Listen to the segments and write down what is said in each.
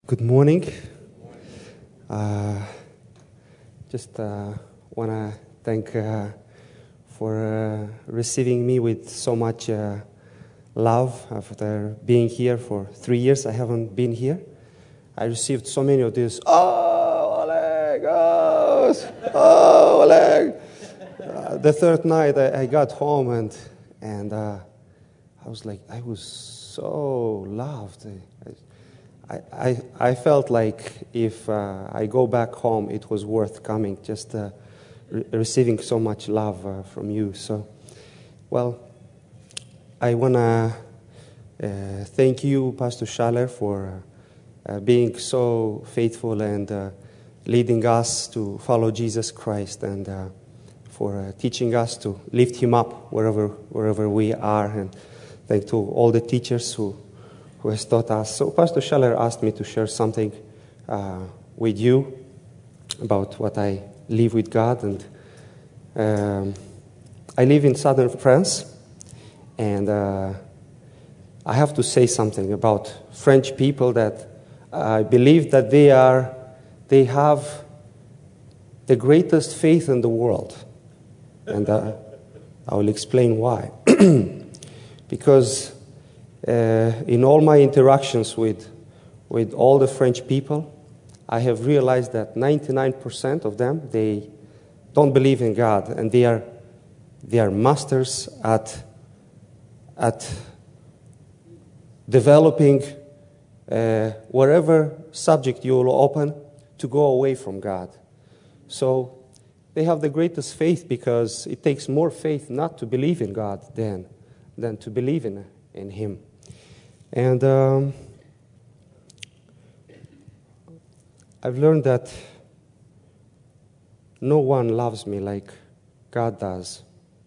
Good morning. Just want to thank for receiving me with so much love after being here for 3 years. I haven't been here. I received so many of these, oh, Oleg, oh, Oleg. The third night I got home and I was like, I was so loved. I felt like if I go back home, it was worth coming, just receiving so much love from you. So, well, I want to thank you, Pastor Schaller, for being so faithful and leading us to follow Jesus Christ and for teaching us to lift Him up wherever we are. And thank to all the teachers who has taught us. So Pastor Schaller asked me to share something with you about what I live with God. And I live in southern France, and I have to say something about French people that I believe that they have the greatest faith in the world. And I will explain why. Because in all my interactions with all the French people, I have realized that 99% of them, they don't believe in God, and they are masters at developing whatever subject you will open to go away from God. So they have the greatest faith because it takes more faith not to believe in God than to believe in Him. And I've learned that no one loves me like God does.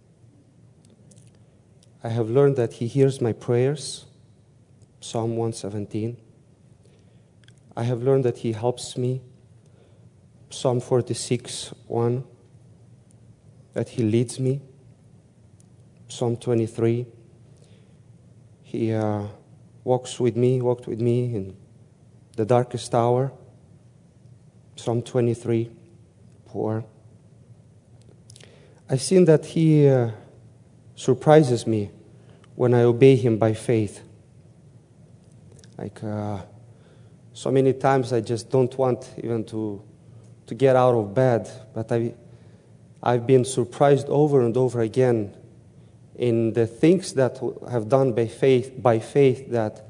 I have learned that He hears my prayers, Psalm 117. I have learned that He helps me, Psalm 46:1. That He leads me, Psalm 23. He walked with me in the darkest hour, Psalm 23:4. I've seen that He surprises me when I obey Him by faith. Like so many times I just don't want even to get out of bed, but I've been surprised over and over again in the things that have done by faith that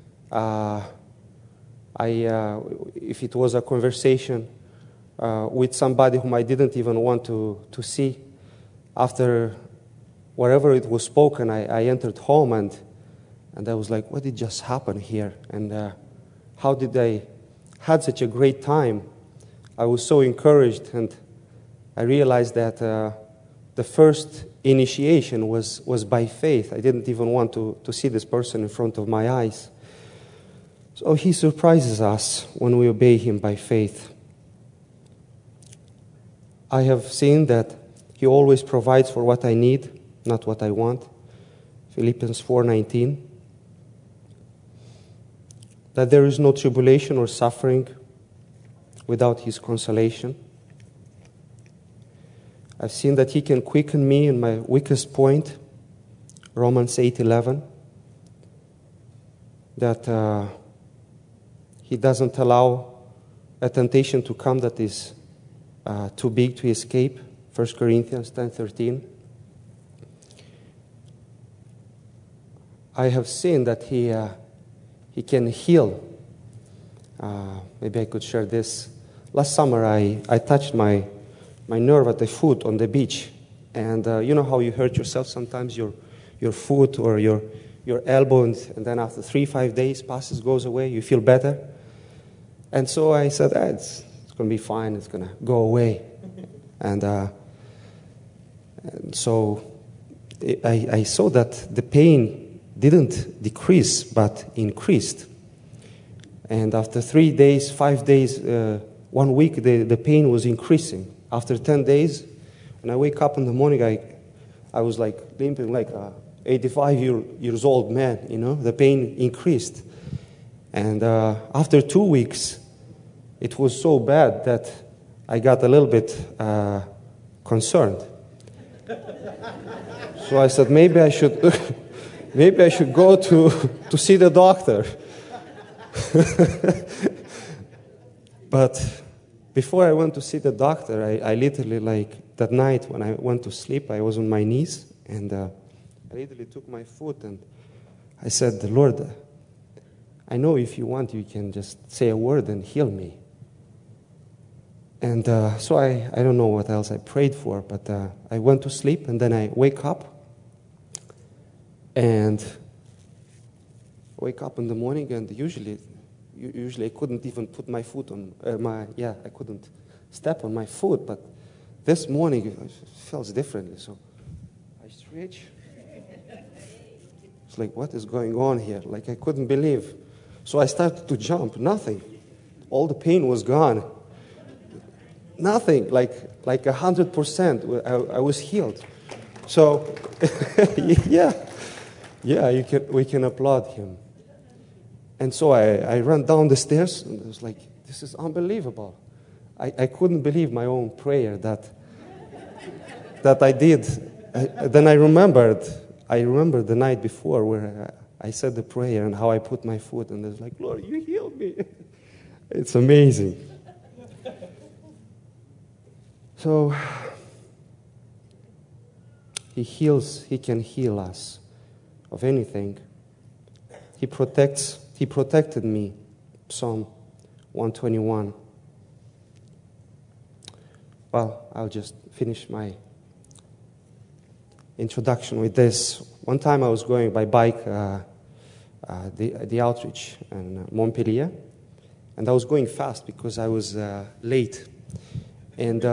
if it was a conversation with somebody whom I didn't even want to see, after whatever it was spoken, I entered home and I was like, what did just happen here? And how did I had such a great time? I was so encouraged, and I realized that the first initiation was by faith. I didn't even want to see this person in front of my eyes. So He surprises us when we obey Him by faith. I have seen that He always provides for what I need, not what I want. Philippians 4:19. That there is no tribulation or suffering without His consolation. I've seen that He can quicken me in my weakest point, Romans 8:11. That He doesn't allow a temptation to come that is too big to escape, 1 Corinthians 10:13. I have seen that He can heal. Maybe I could share this. Last summer I touched my nerve at the foot on the beach, and you know how you hurt yourself sometimes, your foot or your elbow, and then after 3-5 days goes away, you feel better. And so I said, it's going to be fine, it's going to go away. And so I saw that the pain didn't decrease but increased. And after 3 days, 5 days, 1 week, the pain was increasing. After 10 days, when I wake up in the morning, I was like limping like a 85 years old man, you know. The pain increased. And after 2 weeks, it was so bad that I got a little bit concerned. So I said, maybe I should go to see the doctor. But before I went to see the doctor, I literally, like, that night when I went to sleep, I was on my knees, and I literally took my foot, and I said, Lord, I know if you want, you can just say a word and heal me. And so I don't know what else I prayed for, but I went to sleep, and then I wake up in the morning, and usually I couldn't even put my foot on I couldn't step on my foot, but this morning it feels differently. So I stretch. It's like, what is going on here? Like, I couldn't believe. So I started to jump. Nothing. All the pain was gone. Nothing. Like 100%. I was healed. So we can applaud him. And so I ran down the stairs, and I was like, this is unbelievable. I couldn't believe my own prayer that I did. Then I remembered the night before where I said the prayer and how I put my foot, and I was like, Lord, you healed me. It's amazing. So he can heal us of anything. He protected me. Psalm 121. Well, I'll just finish my introduction with this. One time I was going by bike the outreach in Montpellier, and I was going fast because I was late. And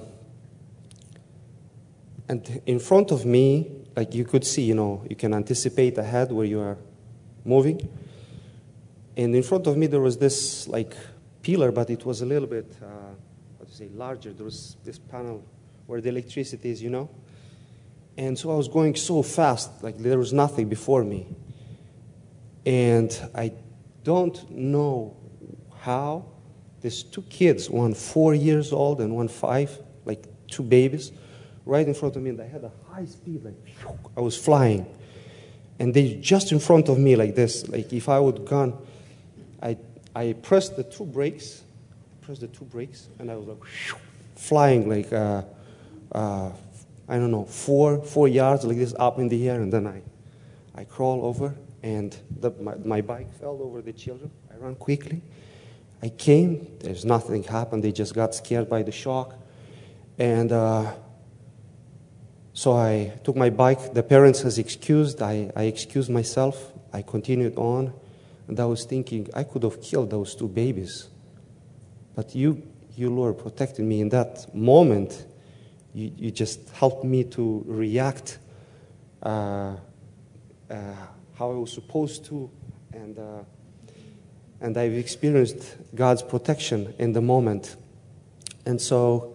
in front of me, like, you could see, you can anticipate ahead where you are moving. And in front of me there was this, like, pillar, but it was a little bit, larger. There was this panel where the electricity is, And so I was going so fast, like there was nothing before me. And I don't know how these two kids, one 4 years old and one 5, like two babies, right in front of me, and I had a high speed, like, I was flying. And they just in front of me like this, like if I would gone, I pressed the two brakes, and I was like flying like, I don't know, 4 yards like this up in the air, and then I crawl over, and my bike fell over the children. I ran quickly. I came, there's nothing happened, they just got scared by the shock. And so I took my bike. The parents has excused. I excused myself. I continued on. And I was thinking, I could have killed those two babies. But you Lord, protected me in that moment. You just helped me to react how I was supposed to. And I've experienced God's protection in the moment. And so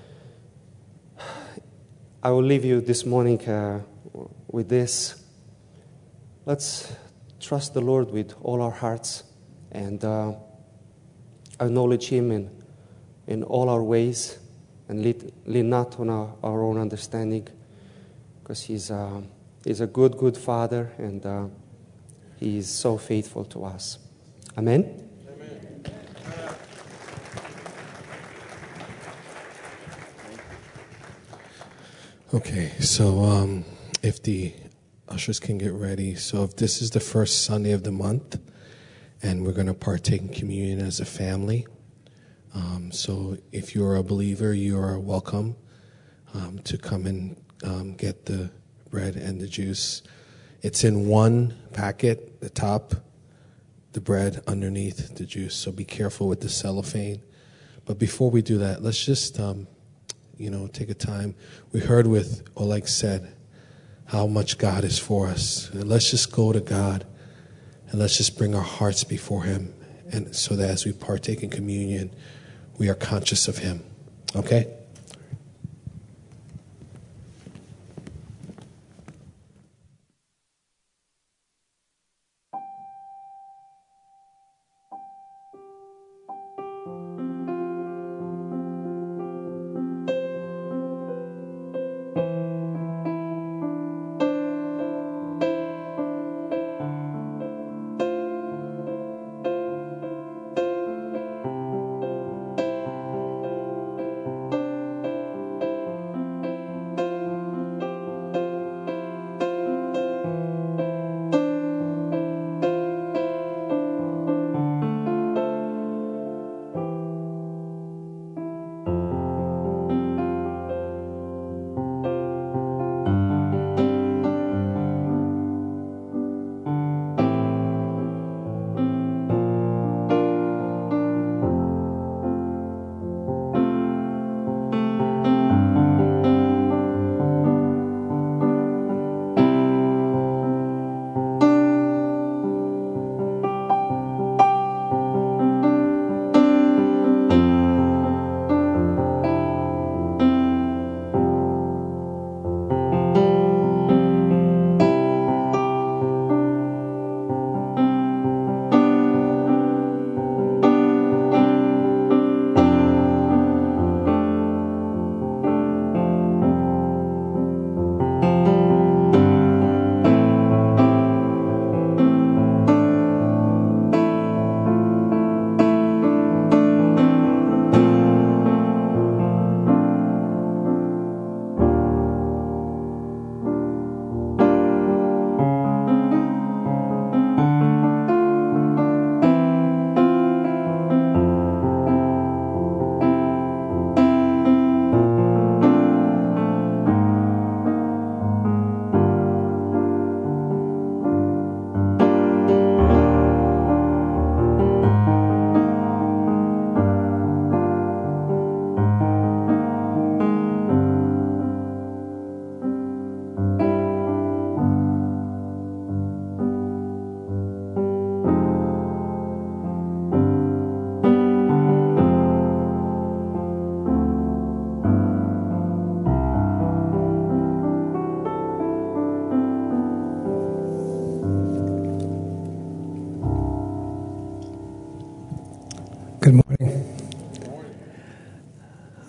I will leave you this morning with this. Let's trust the Lord with all our hearts and acknowledge Him in all our ways, and lean not on our own understanding, because He's a good Father, and He is so faithful to us. Amen. Okay, so if the ushers can get ready. So if this is the first Sunday of the month, and we're going to partake in communion as a family. So if you're a believer, you are welcome to come and get the bread and the juice. It's in one packet, the top, the bread underneath the juice. So be careful with the cellophane. But before we do that, let's just take a time. We heard with Oleg said how much God is for us. And let's just go to God and let's just bring our hearts before Him, and so that as we partake in communion, we are conscious of Him. Okay?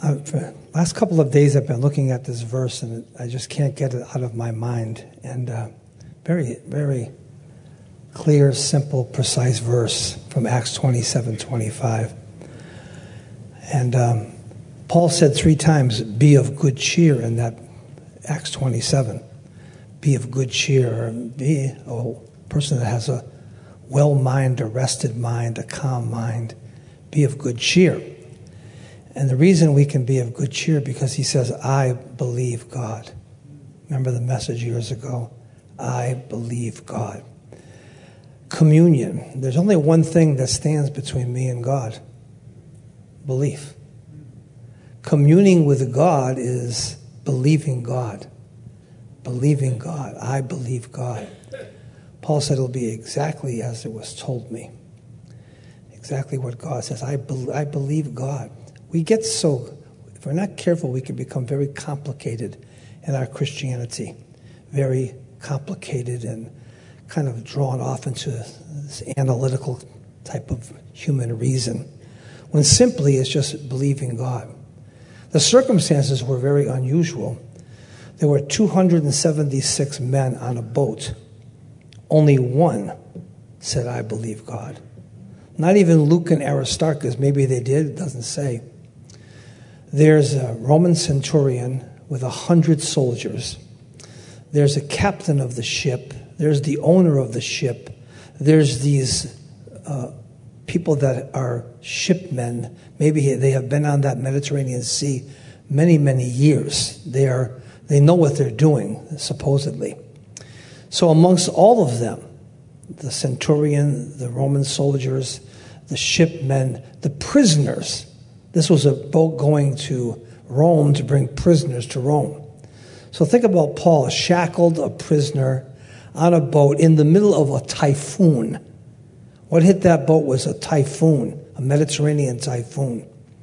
For the last couple of days I've been looking at this verse and I just can't get it out of my mind. And very, very clear, simple, precise verse from Acts 27:25. And Paul said 3 times, be of good cheer in that Acts 27. Be of good cheer, or be a person that has a well mind, a rested mind, a calm mind. Be of good cheer. And the reason we can be of good cheer because he says, I believe God. Remember the message years ago? I believe God. Communion. There's only one thing that stands between me and God. Belief. Communing with God is believing God. Believing God. I believe God. Paul said it'll be exactly as it was told me. Exactly what God says. I believe God. We get so, if we're not careful, we can become very complicated in our Christianity. Very complicated and kind of drawn off into this analytical type of human reason. When simply it's just believing God. The circumstances were very unusual. There were 276 men on a boat. Only one said, I believe God. Not even Luke and Aristarchus. Maybe they did. It doesn't say. There's a Roman centurion with 100 soldiers. There's a captain of the ship. There's the owner of the ship. There's these people that are shipmen. Maybe they have been on that Mediterranean Sea many, many years. They know what they're doing, supposedly. So amongst all of them, the centurion, the Roman soldiers, the shipmen, the prisoners. This was a boat going to Rome to bring prisoners to Rome. So think about Paul, shackled, a prisoner, on a boat in the middle of a typhoon. What hit that boat was a typhoon, a Mediterranean typhoon.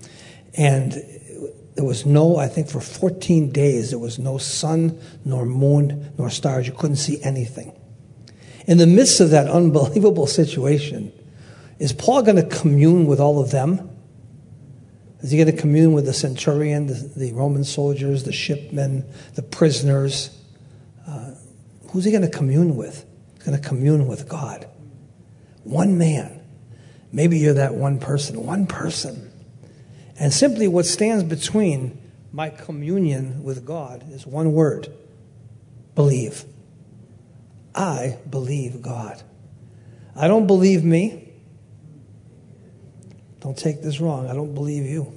And there was I think for 14 days, there was no sun, nor moon, nor stars. You couldn't see anything. In the midst of that unbelievable situation, is Paul going to commune with all of them? Is he going to commune with the centurion, the Roman soldiers, the shipmen, the prisoners? Who's he going to commune with? He's going to commune with God. One man. Maybe you're that one person. One person. And simply what stands between my communion with God is one word. Believe. I believe God. I don't believe me. Don't take this wrong. I don't believe you.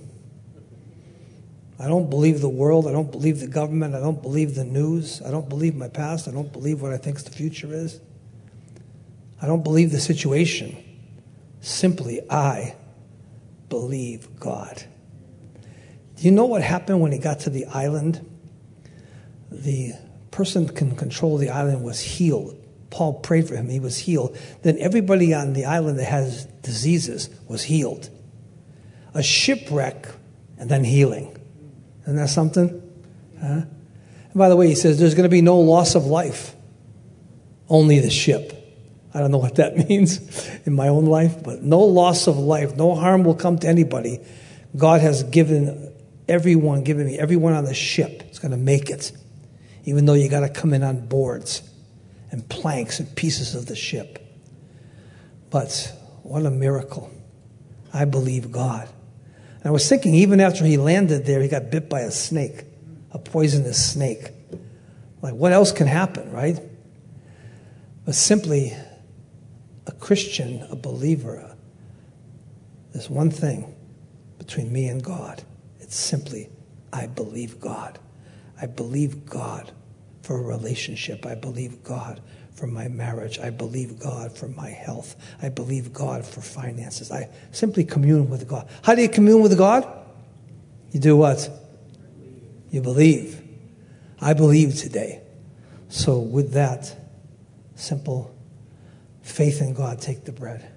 I don't believe the world. I don't believe the government. I don't believe the news. I don't believe my past. I don't believe what I think the future is. I don't believe the situation. Simply, I believe God. Do you know what happened when he got to the island? The person who can control the island was healed. Paul prayed for him. He was healed. Then everybody on the island that has diseases was healed. A shipwreck and then healing. Isn't that something? Huh? And by the way, he says there's going to be no loss of life. Only the ship. I don't know what that means in my own life, but no loss of life. No harm will come to anybody. God has given me everyone on the ship is going to make it. Even though you got to come in on boards and planks and pieces of the ship. But what a miracle. I believe God. And I was thinking, even after he landed there, he got bit by a snake, a poisonous snake. Like, what else can happen, right? But simply, a Christian, a believer, there's one thing between me and God. It's simply, I believe God. I believe God for a relationship. I believe God for my marriage. I believe God for my health. I believe God for finances. I simply commune with God. How do you commune with God? You do what? You believe. I believe today. So with that simple faith in God, take the bread.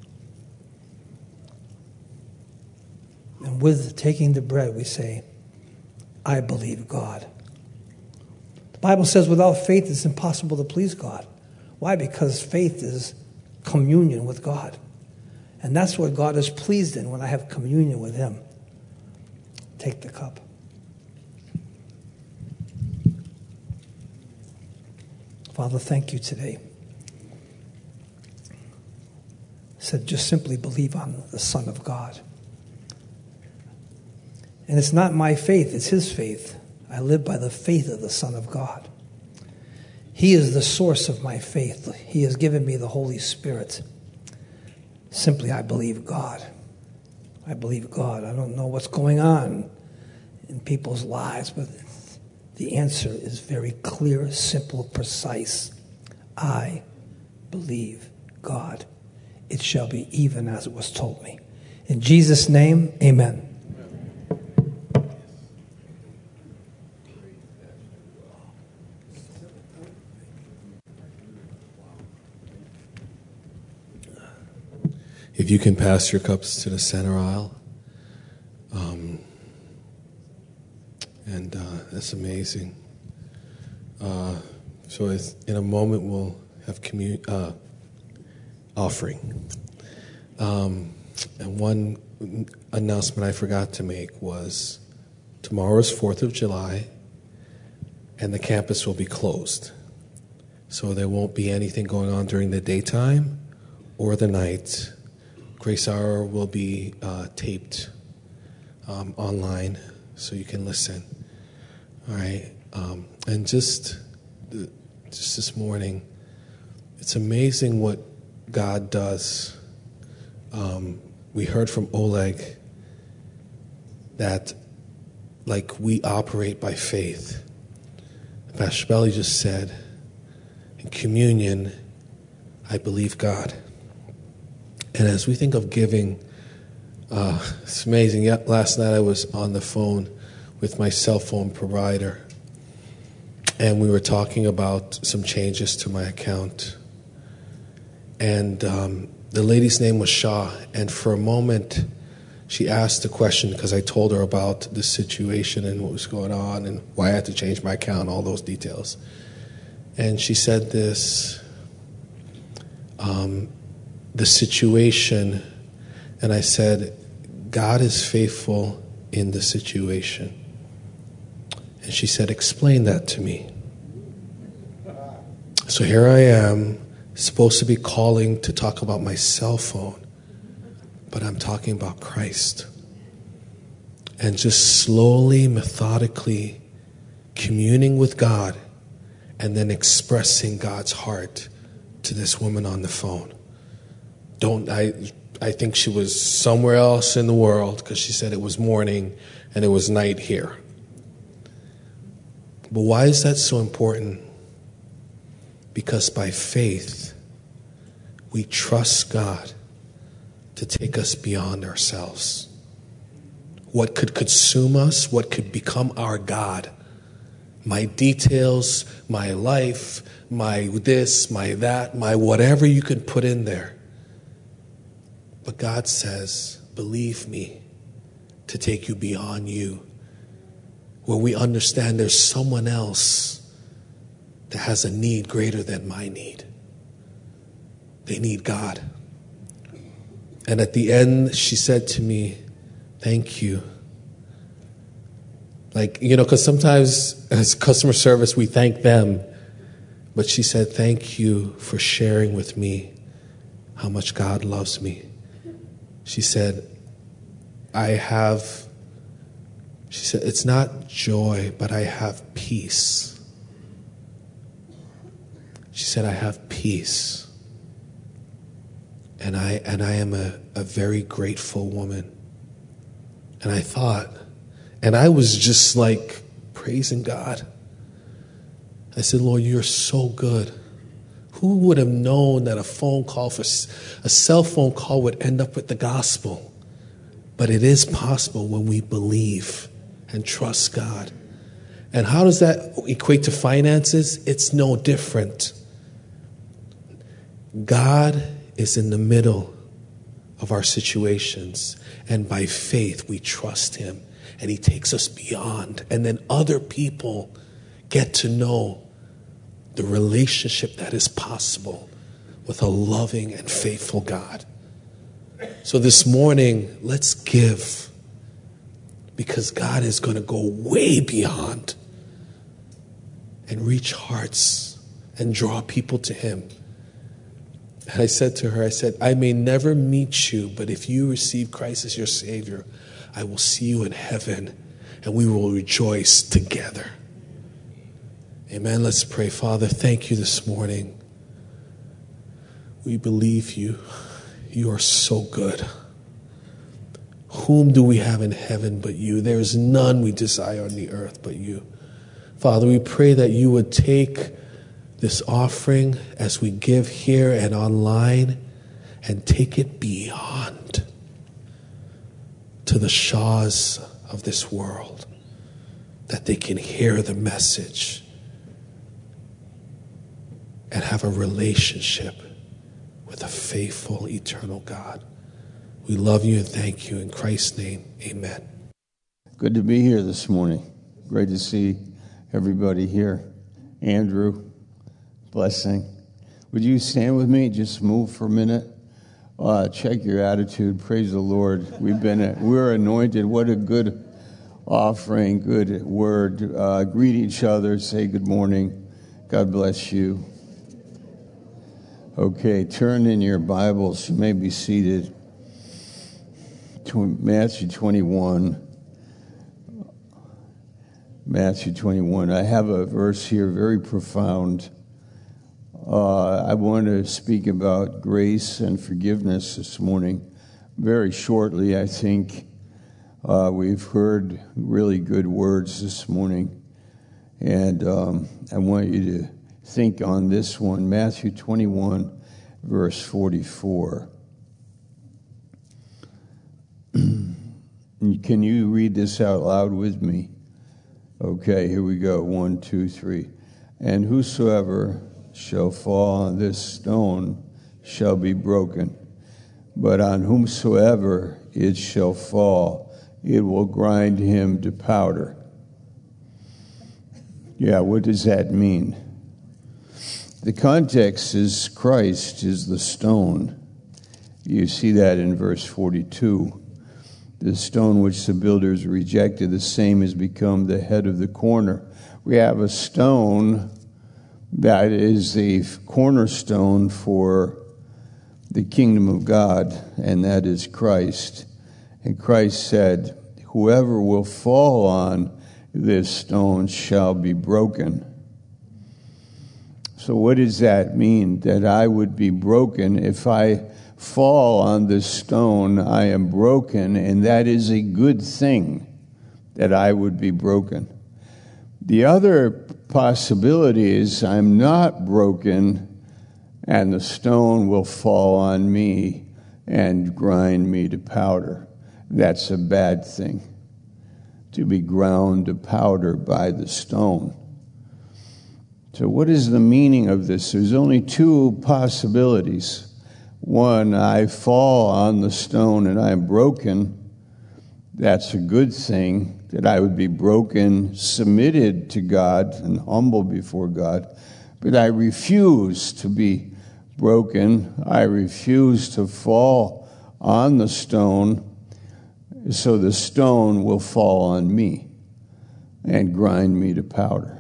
And with taking the bread, we say, I believe God. The Bible says without faith, it's impossible to please God. Why? Because faith is communion with God. And that's what God is pleased in when I have communion with him. take the cup. Father, thank you today. Said just simply believe on the Son of God. And it's not my faith, it's his faith. I live by the faith of the Son of God. He is the source of my faith. He has given me the Holy Spirit. Simply, I believe God. I believe God. I don't know what's going on in people's lives, but the answer is very clear, simple, precise. I believe God. It shall be even as it was told me. In Jesus' name, amen. If you can pass your cups to the center aisle. That's amazing. So in a moment we'll have offering. And one announcement I forgot to make was tomorrow is 4th of July and the campus will be closed. So there won't be anything going on during the daytime or the night. Grace Hour will be taped online so you can listen. All right. And just this morning, it's amazing what God does. We heard from Oleg that like we operate by faith. Pastor Belly just said, in communion, I believe God. And as we think of giving, it's amazing. Last night I was on the phone with my cell phone provider, and we were talking about some changes to my account. And the lady's name was Shaw, and for a moment she asked a question because I told her about the situation and what was going on and why I had to change my account, all those details. And she said this, the situation, and I said, God is faithful in the situation. And she said, explain that to me. So here I am, supposed to be calling to talk about my cell phone, but I'm talking about Christ. And just slowly, methodically communing with God and then expressing God's heart to this woman on the phone. I think she was somewhere else in the world because she said it was morning and it was night here. But why is that so important? Because by faith, we trust God to take us beyond ourselves. What could consume us, what could become our God, my details, my life, my this, my that, my whatever you could put in there. But God says, believe me, to take you beyond you, where we understand there's someone else that has a need greater than my need. They need God. And at the end, she said to me, thank you. Like, because sometimes as customer service, we thank them. But she said, thank you for sharing with me how much God loves me. She said, it's not joy, but I have peace. She said, I have peace. And I am a very grateful woman. And I thought, and I was just like praising God. I said, Lord, you're so good. Who would have known that a cell phone call would end up with the gospel? But it is possible when we believe and trust God. And how does that equate to finances? It's no different. God is in the middle of our situations, and by faith we trust him, and he takes us beyond. And then other people get to know the relationship that is possible with a loving and faithful God. So this morning, let's give, because God is going to go way beyond and reach hearts and draw people to him. And I said to her, I may never meet you, but if you receive Christ as your Savior, I will see you in heaven and we will rejoice together. Amen. Let's pray. Father, thank you this morning. We believe you. You are so good. Whom do we have in heaven but you? There is none we desire on the earth but you. Father, we pray that you would take this offering as we give here and online and take it beyond to the Shahs of this world, that they can hear the message and have a relationship with a faithful, eternal God. We love you and thank you. In Christ's name, amen. Good to be here this morning. Great to see everybody here. Andrew, blessing. Would you stand with me? Just move for a minute. Check your attitude. Praise the Lord. We're anointed. What a good offering, good word. Greet each other. Say good morning. God bless you. Okay, turn in your Bibles. You may be seated. Matthew 21. Matthew 21. I have a verse here, very profound. I want to speak about grace and forgiveness this morning. Very shortly, I think. We've heard really good words this morning. And I want you to think on this one. Matthew 21, verse 44. Can you read this out loud with me? Okay, here we go. 1, 2, 3. And whosoever shall fall on this stone shall be broken, but on whomsoever it shall fall, it will grind him to powder. Yeah, what does that mean? The context is Christ is the stone. You see that in verse 42. The stone which the builders rejected, the same has become the head of the corner. We have a stone that is the cornerstone for the kingdom of God, and that is Christ. And Christ said, whoever will fall on this stone shall be broken. So what does that mean? That I would be broken if I fall on this stone, I am broken, and that is a good thing that I would be broken. The other possibility is I'm not broken and the stone will fall on me and grind me to powder. That's a bad thing, to be ground to powder by the stone. So what is the meaning of this? There's only two possibilities. One, I fall on the stone and I'm broken. That's a good thing, that I would be broken, submitted to God and humble before God. But I refuse to be broken. I refuse to fall on the stone, so the stone will fall on me and grind me to powder.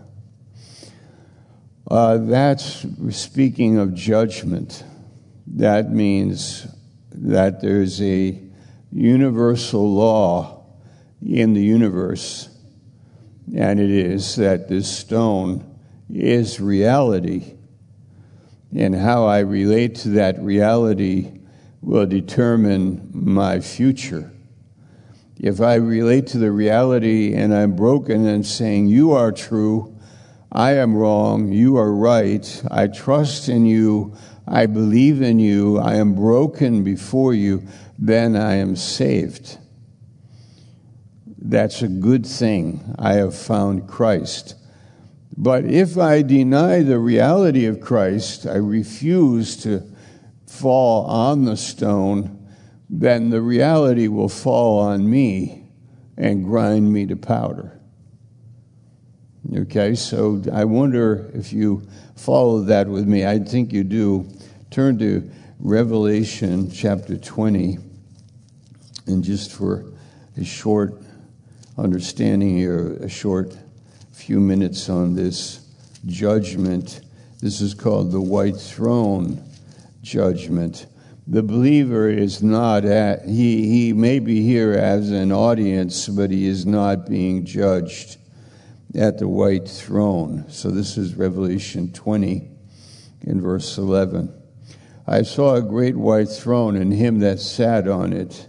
That's speaking of judgment. That means that there's a universal law in the universe, and it is that this stone is reality, and how I relate to that reality will determine my future. If I relate to the reality and I'm broken and saying, you are true, I am wrong, you are right, I trust in you, I believe in you, I am broken before you, then I am saved. That's a good thing. I have found Christ. But if I deny the reality of Christ, I refuse to fall on the stone, then the reality will fall on me and grind me to powder. Okay, so I wonder if you follow that with me. I think you do. Turn to Revelation chapter 20, and just for a short understanding here, a short few minutes on this judgment. This is called the white throne judgment. The believer is not he may be here as an audience, but he is not being judged at the white throne. So this is Revelation 20 in verse 11. I saw a great white throne and him that sat on it.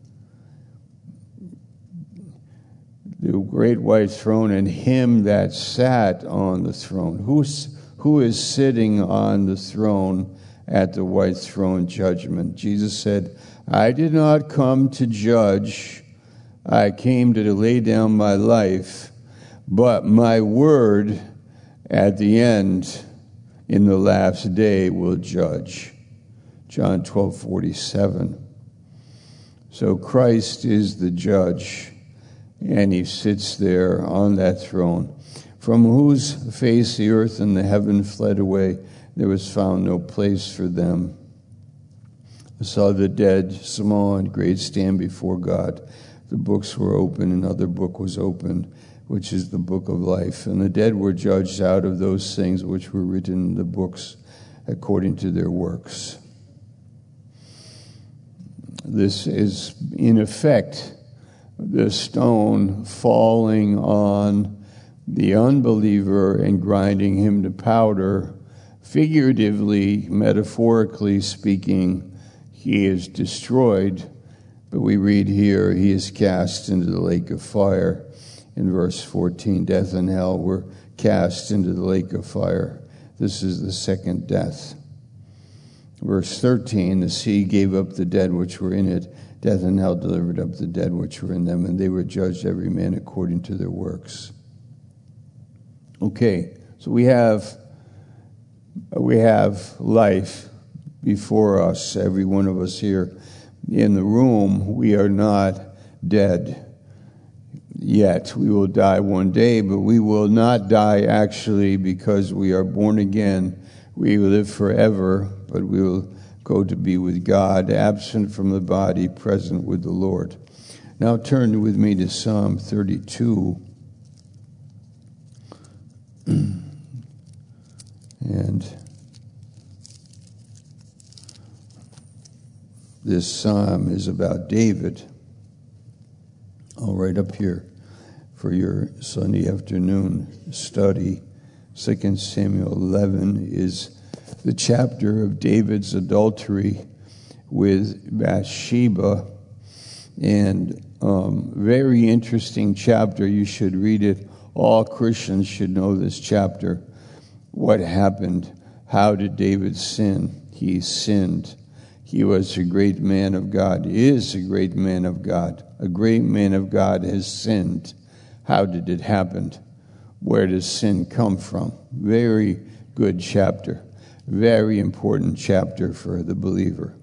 The great white throne and him that sat on the throne. Who is sitting on the throne at the white throne judgment? Jesus said, I did not come to judge. I came to lay down my life. But my word at the end in the last day will judge. John 12:47. So Christ is the judge, and he sits there on that throne, from whose face the earth and the heaven fled away. There was found no place for them. I saw the dead, small and great, stand before God. The books were open, another book was opened, which is the book of life. And the dead were judged out of those things which were written in the books according to their works. This is, in effect, the stone falling on the unbeliever and grinding him to powder. Figuratively, metaphorically speaking, he is destroyed. But we read here, he is cast into the lake of fire. In verse 14, death and hell were cast into the lake of fire. This is the second death. Verse 13, the sea gave up the dead which were in it. Death and hell delivered up the dead which were in them, and they were judged every man according to their works. Okay, so we have life before us, every one of us here in the room. We are not dead yet. We will die one day, but we will not die actually because we are born again. We will live forever, but we will go to be with God, absent from the body, present with the Lord. Now turn with me to Psalm 32. And this psalm is about David. I'll write up here for your Sunday afternoon study. 2 Samuel 11 is the chapter of David's adultery with Bathsheba. And very interesting chapter. You should read it. All Christians should know this chapter. What happened? How did David sin? He sinned. He was a great man of God. He is a great man of God. A great man of God has sinned. How did it happen? Where does sin come from? Very good chapter. Very important chapter for the believer.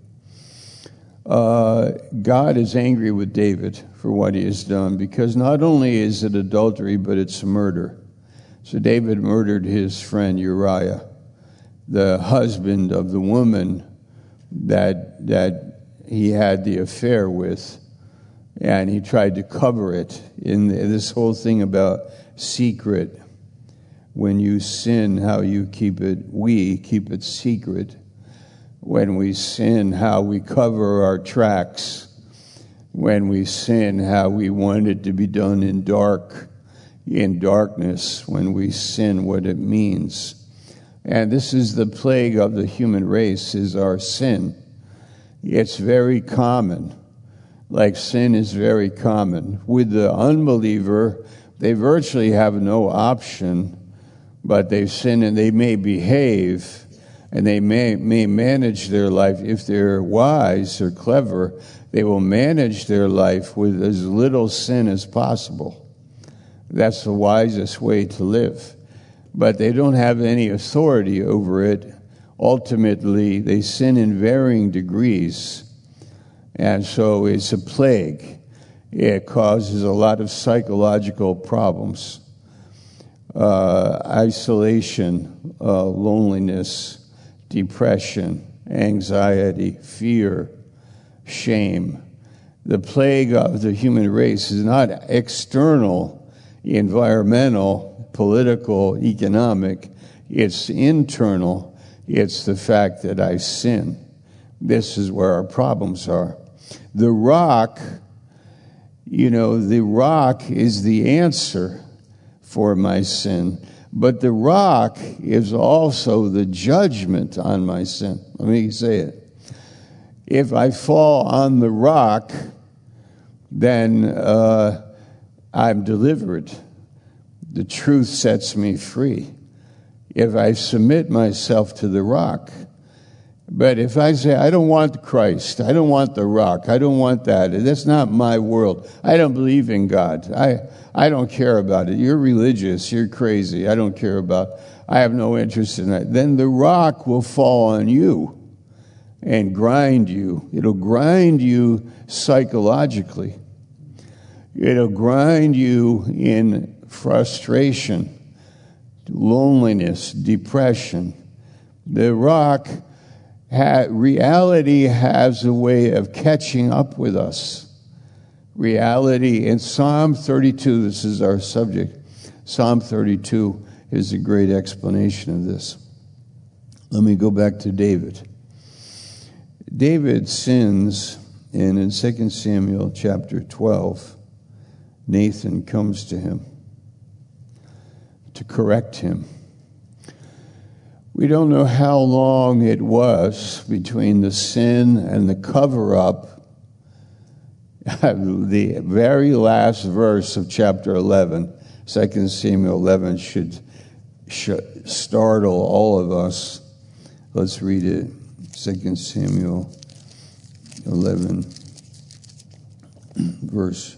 God is angry with David for what he has done, because not only is it adultery, but it's murder. So David murdered his friend Uriah, the husband of the woman that he had the affair with, and he tried to cover it. In this whole thing about secret, when you sin, how you keep it, we keep it secret. When we sin, how we cover our tracks. When we sin, how we want it to be done in darkness. When we sin, what it means. And this is the plague of the human race, is our sin. It's very common. Like sin is very common. With the unbeliever, they virtually have no option, but they sin and they may behave, and they may manage their life. If they're wise or clever, they will manage their life with as little sin as possible. That's the wisest way to live. But they don't have any authority over it. Ultimately, they sin in varying degrees. And so it's a plague. It causes a lot of psychological problems. Isolation, loneliness, depression, anxiety, fear, shame. The plague of the human race is not external, environmental, political, economic. It's internal. It's the fact that I sin. This is where our problems are. The rock, the rock is the answer for my sin. But the rock is also the judgment on my sin. Let me say it. If I fall on the rock, then I'm delivered. The truth sets me free. If I submit myself to the rock. But if I say, I don't want Christ, I don't want the rock, I don't want that, that's not my world. I don't believe in God. I don't care about it. You're religious, you're crazy, I don't care about, I have no interest in that. Then the rock will fall on you and grind you. It'll grind you psychologically. It'll grind you in frustration, loneliness, depression. The rock, reality has a way of catching up with us. Reality, in Psalm 32, this is our subject. Psalm 32 is a great explanation of this. Let me go back to David. David sins, and in 2 Samuel chapter 12, Nathan comes to him to correct him. We don't know how long it was between the sin and the cover-up. The very last verse of chapter 11, 2 Samuel 11, should startle all of us. Let's read it. 2 Samuel 11, verse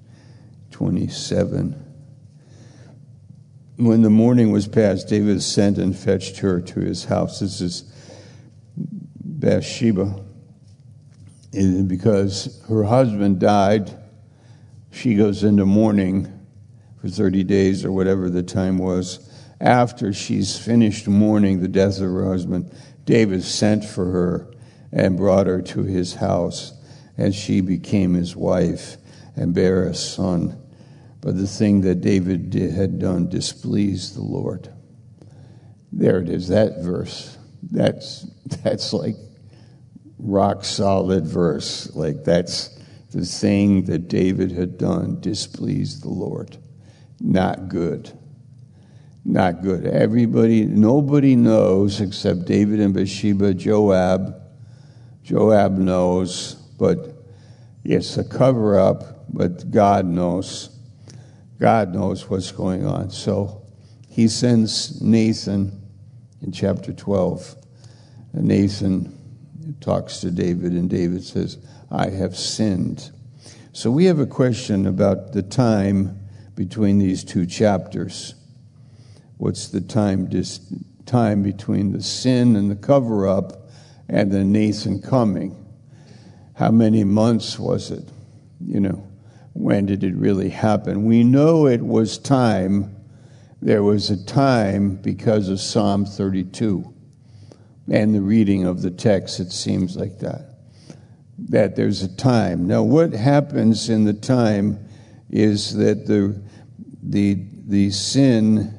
27. When the morning was past, David sent and fetched her to his house. This is Bathsheba. And because her husband died, she goes into mourning for 30 days or whatever the time was. After she's finished mourning the death of her husband, David sent for her and brought her to his house, and she became his wife and bare a son. But the thing that David had done displeased the Lord. There it is, that verse. That's like rock solid verse. Like that's the thing that David had done displeased the Lord. Not good. Not good. Nobody knows except David and Bathsheba, Joab. Joab knows, but it's a cover-up, but God knows. God knows what's going on. So he sends Nathan in chapter 12. And Nathan talks to David, and David says, I have sinned. So we have a question about the time between these two chapters. What's the time between the sin and the cover-up and the Nathan coming? How many months was it? When did it really happen? We know it was time. There was a time because of Psalm 32 and the reading of the text. It seems like that there's a time. Now, what happens in the time is that the sin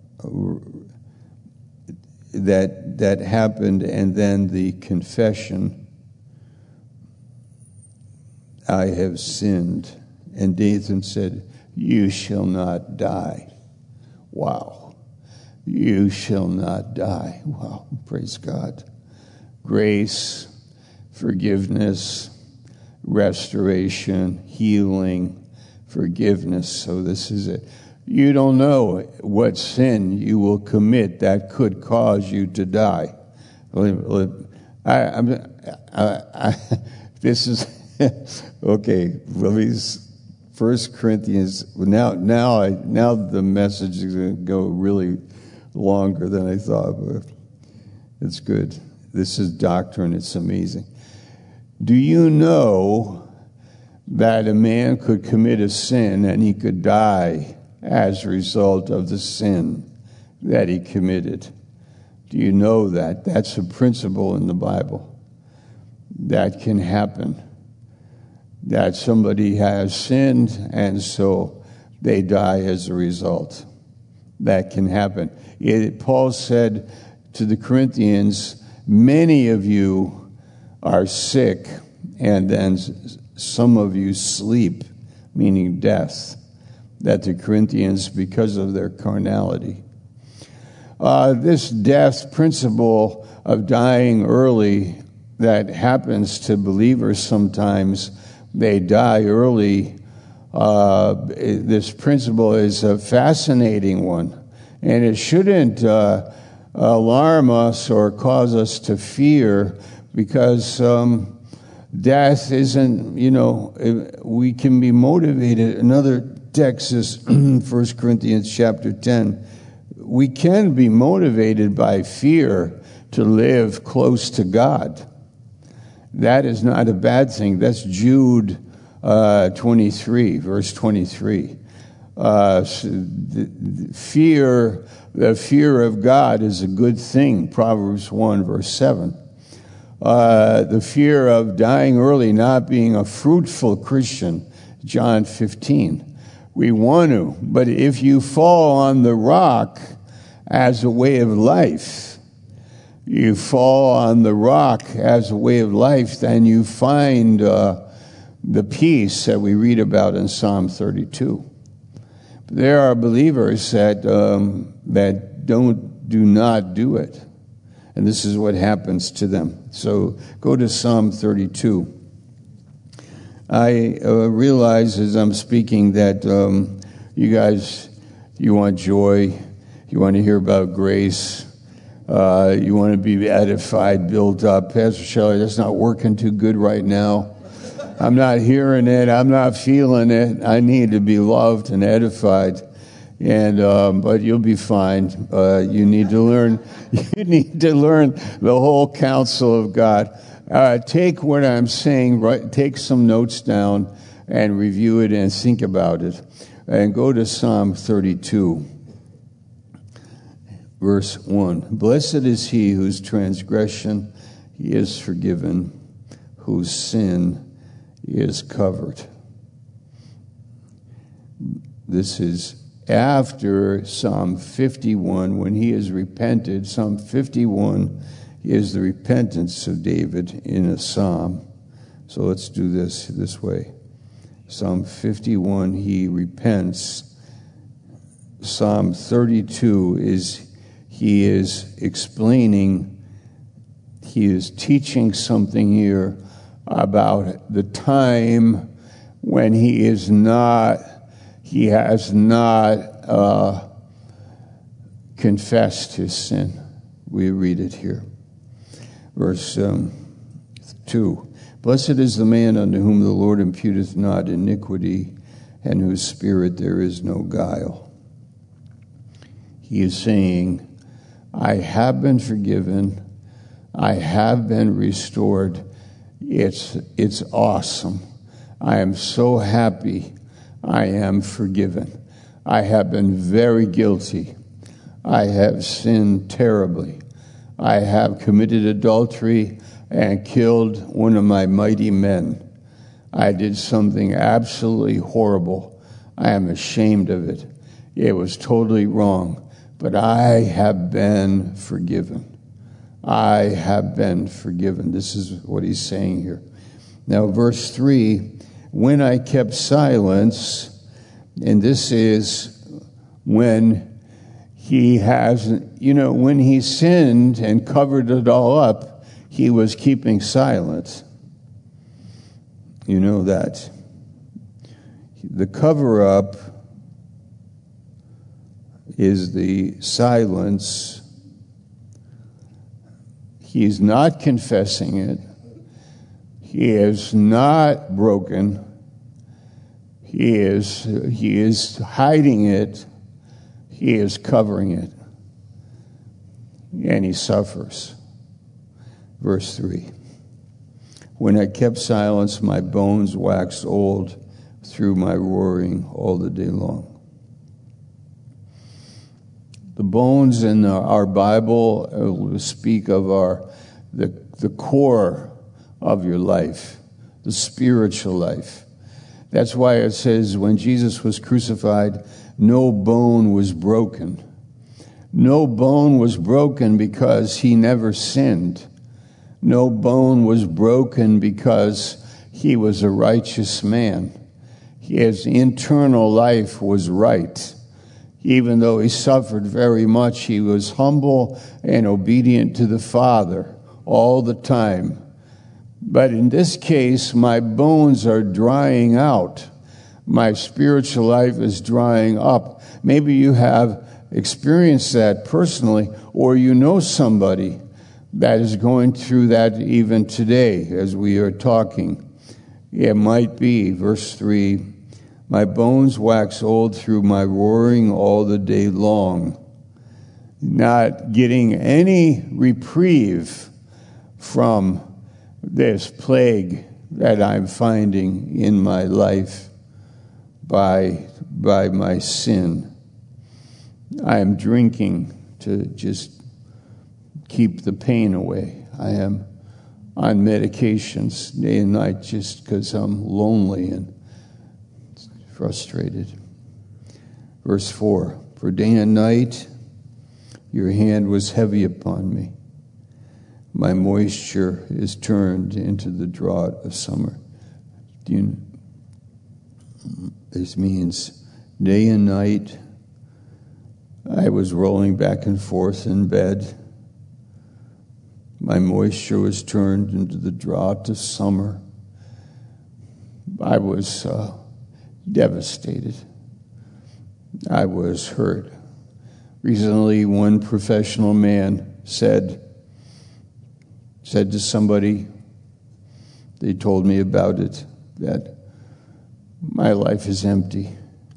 that happened, and then the confession, I have sinned. And Nathan said, you shall not die. Wow. You shall not die. Wow. Praise God. Grace, forgiveness, restoration, healing, forgiveness. So this is it. You don't know what sin you will commit that could cause you to die. This is okay. Let me. 1 Corinthians. Now the message is going to go really longer than I thought, but it's good. This is doctrine. It's amazing. Do you know that a man could commit a sin and he could die as a result of the sin that he committed? Do you know that? That's a principle in the Bible that can happen. that somebody has sinned, and so they die as a result. That can happen. Paul said to the Corinthians, many of you are sick, and then some of you sleep, meaning death, that the Corinthians, because of their carnality. This death principle of dying early that happens to believers sometimes, they die early. This principle is a fascinating one, and it shouldn't alarm us or cause us to fear, because death isn't, we can be motivated. Another text is 1 Corinthians chapter 10. We can be motivated by fear to live close to God. That is not a bad thing. That's Jude 23, verse 23. The fear of God is a good thing, Proverbs 1, verse 7. The fear of dying early, not being a fruitful Christian, John 15. We want to, but if you fall on the rock as a way of life, you fall on the rock as a way of life, then you find the peace that we read about in Psalm 32. There are believers that do not do it, and this is what happens to them. So go to Psalm 32. I realize as I'm speaking that you guys, you want joy, you want to hear about grace, you want to be edified, built up. Pastor Shelley, that's not working too good right now. I'm not hearing it. I'm not feeling it. I need to be loved and edified. And but you'll be fine. You need to learn. You need to learn the whole counsel of God. Take what I'm saying. Take some notes down and review it and think about it. And go to Psalm 32, verse 1. Blessed is he whose transgression he is forgiven, whose sin is covered. This is after Psalm 51, when he has repented. Psalm 51 is the repentance of David in a psalm. So let's do this way. Psalm 51, he repents. Psalm 32 he is explaining, he is teaching something here about the time when he has not confessed his sin. We read it here. Verse 2. Blessed is the man unto whom the Lord imputeth not iniquity, and whose spirit there is no guile. He is saying, I have been forgiven. I have been restored. It's awesome. I am so happy. I am forgiven. I have been very guilty. I have sinned terribly. I have committed adultery and killed one of my mighty men. I did something absolutely horrible. I am ashamed of it. It was totally wrong, but I have been forgiven. I have been forgiven. This is what he's saying here. Now, verse 3, when I kept silence, and this is when he has, when he sinned and covered it all up, he was keeping silent. You know that. The cover-up is the silence. He is not confessing it. He is not broken. He is hiding it. He is covering it. And he suffers. Verse 3. When I kept silence, my bones waxed old through my roaring all the day long. The bones in our Bible speak of the core of your life, the spiritual life. That's why it says when Jesus was crucified, no bone was broken. No bone was broken because he never sinned. No bone was broken because he was a righteous man. His internal life was right. Even though he suffered very much, he was humble and obedient to the Father all the time. But in this case, my bones are drying out. My spiritual life is drying up. Maybe you have experienced that personally, or you know somebody that is going through that even today as we are talking. It might be, verse 3, my bones wax old through my roaring all the day long. Not getting any reprieve from this plague that I'm finding in my life by my sin. I am drinking to just keep the pain away. I am on medications day and night just because I'm lonely and frustrated. Verse 4, for day and night your hand was heavy upon me. My moisture is turned into the drought of summer. This means day and night I was rolling back and forth in bed. My moisture was turned into the drought of summer. I was devastated. I was hurt. Recently, one professional man said to somebody, they told me about it, that my life is empty.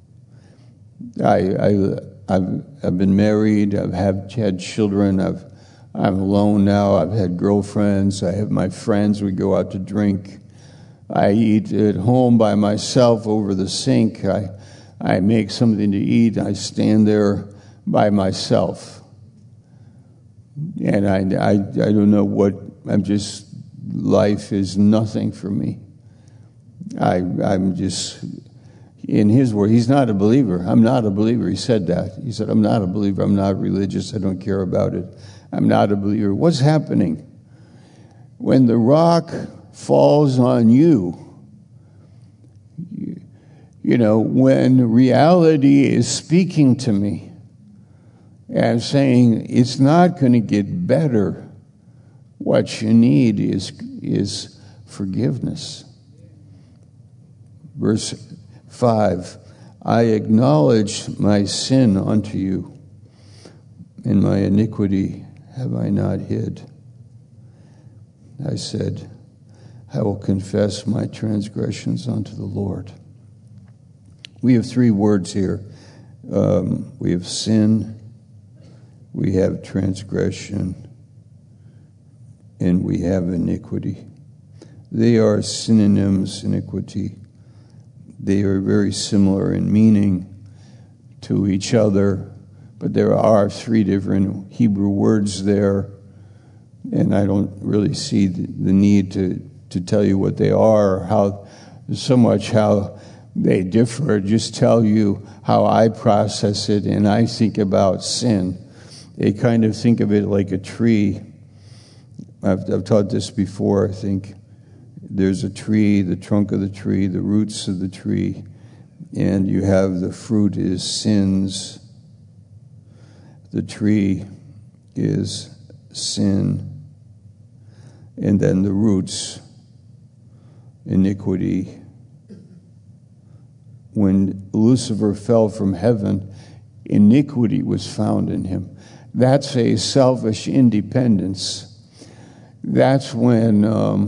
I've been married. I've had children. I'm alone now. I've had girlfriends. I have my friends. We go out to drink. I eat at home by myself over the sink. I make something to eat. I stand there by myself. And I don't know what, life is nothing for me. I'm just, in his word, he's not a believer. I'm not a believer. He said that. He said, I'm not a believer. I'm not religious. I don't care about it. I'm not a believer. What's happening? When the rock falls on you, when reality is speaking to me and saying it's not going to get better, what you need is forgiveness. Verse 5, I acknowledge my sin unto you, and my iniquity have I not hid. I said, I will confess my transgressions unto the Lord. We have three words here. We have sin, we have transgression, and we have iniquity. They are synonyms, iniquity. They are very similar in meaning to each other, but there are three different Hebrew words there, and I don't really see the need to tell you what they are, or how they differ. Just tell you how I process it, and I think about sin. They kind of think of it like a tree. I've taught this before, I think. There's a tree, the trunk of the tree, the roots of the tree, and you have the fruit is sins. The tree is sin. And then the roots, iniquity. When Lucifer fell from heaven, iniquity was found in him. That's a selfish independence. That's when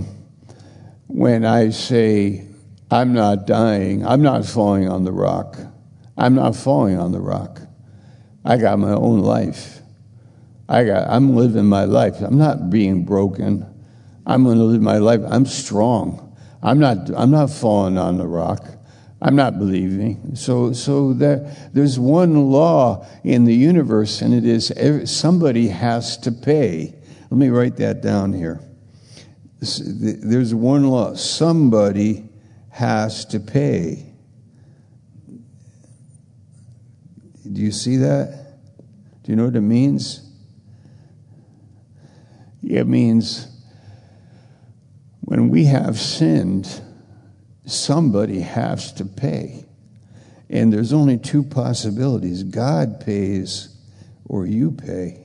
I say, I'm not dying, I'm not falling on the rock. I'm not falling on the rock. I got my own life. I'm living my life. I'm not being broken. I'm going to live my life. I'm strong. I'm not falling on the rock. I'm not believing. So there's one law in the universe, and it is somebody has to pay. Let me write that down here. there's one law. Somebody has to pay. Do you see that? Do you know what it means? It means when we have sinned, somebody has to pay. And there's only two possibilities. God pays or you pay.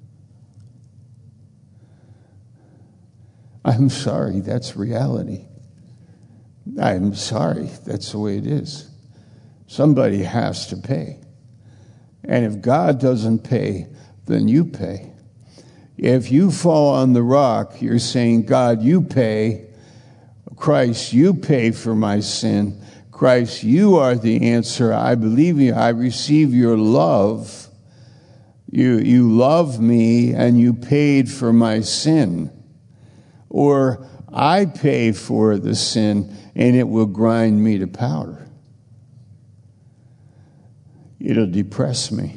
I'm sorry, that's reality. I'm sorry, that's the way it is. Somebody has to pay. And if God doesn't pay, then you pay. If you fall on the rock, you're saying, God, you pay. Christ, you pay for my sin. Christ, you are the answer. I believe you. I receive your love. You love me and you paid for my sin. Or I pay for the sin and it will grind me to powder. It'll depress me.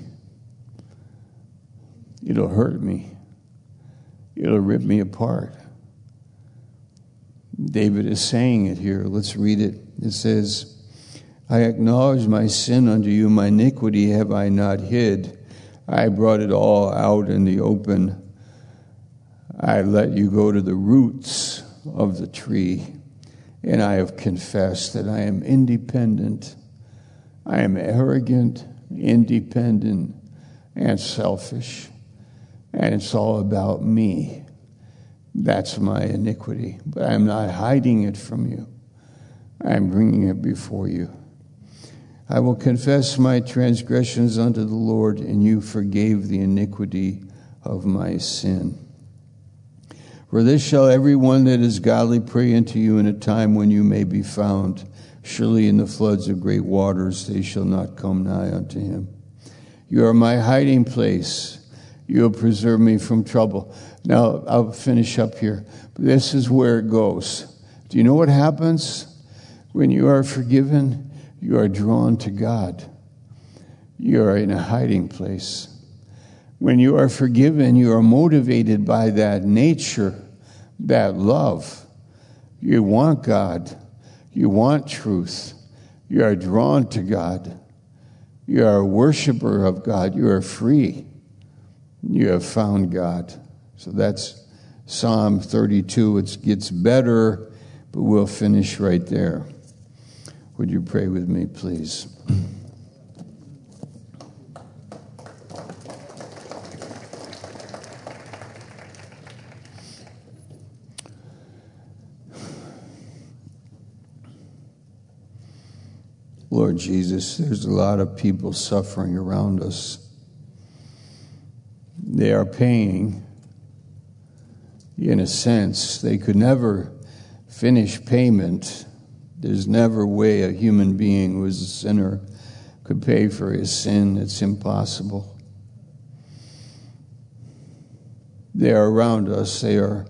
It'll hurt me. It'll rip me apart. David is saying it here. Let's read it. It says, I acknowledge my sin unto you. My iniquity have I not hid. I brought it all out in the open. I let you go to the roots of the tree. And I have confessed that I am independent. I am arrogant, independent, and selfish. And it's all about me. That's my iniquity. But I'm not hiding it from you. I'm bringing it before you. I will confess my transgressions unto the Lord, and you forgave the iniquity of my sin. For this shall every one that is godly pray unto you in a time when you may be found. Surely in the floods of great waters they shall not come nigh unto him. You are my hiding place. You will preserve me from trouble. Now, I'll finish up here. This is where it goes. Do you know what happens? When you are forgiven, you are drawn to God. You are in a hiding place. When you are forgiven, you are motivated by that nature, that love. You want God. You want truth. You are drawn to God. You are a worshiper of God. You are free. You have found God. So that's Psalm 32. It gets better, but we'll finish right there. Would you pray with me, please? Lord Jesus, there's a lot of people suffering around us. They are paying. In a sense, they could never finish payment. There's never a way a human being who is a sinner could pay for his sin. It's impossible. They are around us. They are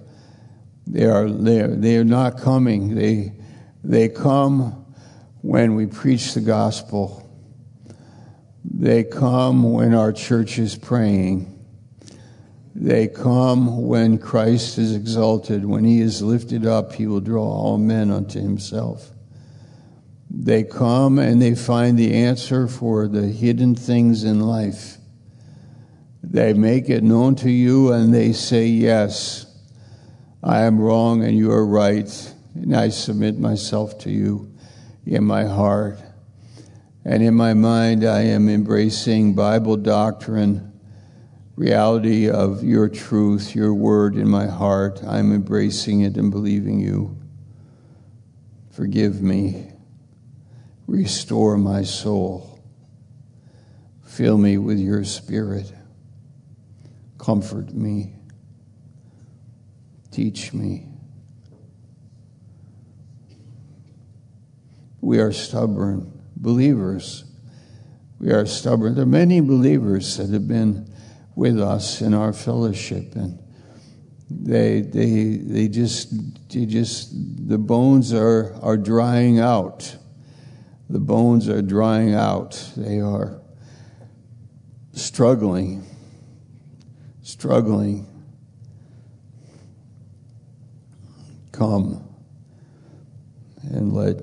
not coming. They come when we preach the gospel. They come when our church is praying. They come when Christ is exalted. When he is lifted up, he will draw all men unto himself. They come and they find the answer for the hidden things in life. They make it known to you and they say, yes, I am wrong and you are right. And I submit myself to you in my heart. And in my mind, I am embracing Bible doctrine, reality of your truth, your word in my heart. I'm embracing it and believing you. Forgive me. Restore my soul. Fill me with your spirit. Comfort me. Teach me. We are stubborn believers. We are stubborn. There are many believers that have been with us in our fellowship, and they just the bones are drying out. The bones are drying out. They are struggling. come and let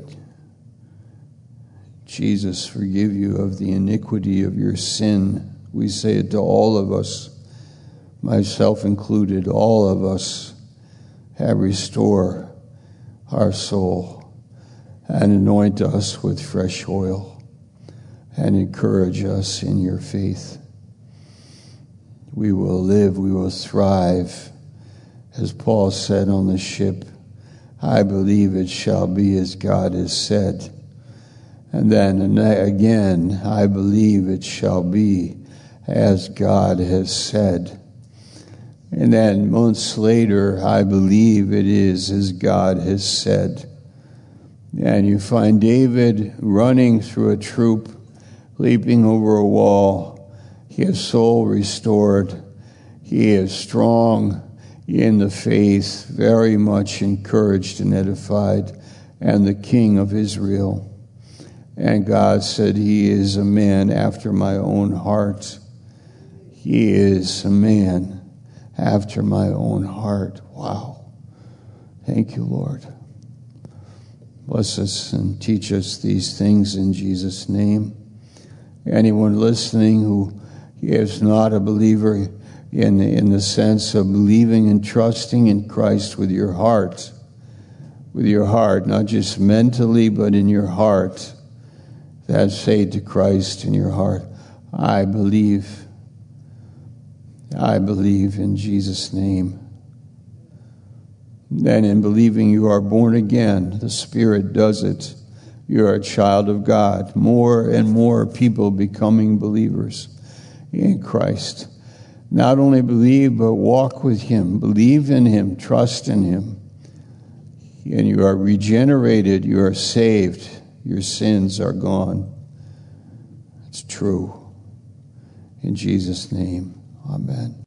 Jesus forgive you of the iniquity of your sin. We say it to all of us, myself included. All of us have restore our soul and anoint us with fresh oil and encourage us in your faith. We will live, we will thrive. As Paul said on the ship, I believe it shall be as God has said. And then again, I believe it shall be as God has said. And then months later, I believe it is as God has said. And you find David running through a troop, leaping over a wall. His soul restored. He is strong in the faith, very much encouraged and edified, and the king of Israel. And God said, he is a man after my own heart. He is a man after my own heart. Wow. Thank you, Lord. Bless us and teach us these things in Jesus' name. Anyone listening who is not a believer in the sense of believing and trusting in Christ with your heart, not just mentally, but in your heart, that say to Christ in your heart, I believe in Jesus' name. Then in believing you are born again, the Spirit does it. You are a child of God. More and more people becoming believers in Christ. Not only believe, but walk with Him. Believe in Him. Trust in Him. And you are regenerated. You are saved. Your sins are gone. It's true. In Jesus' name, amen.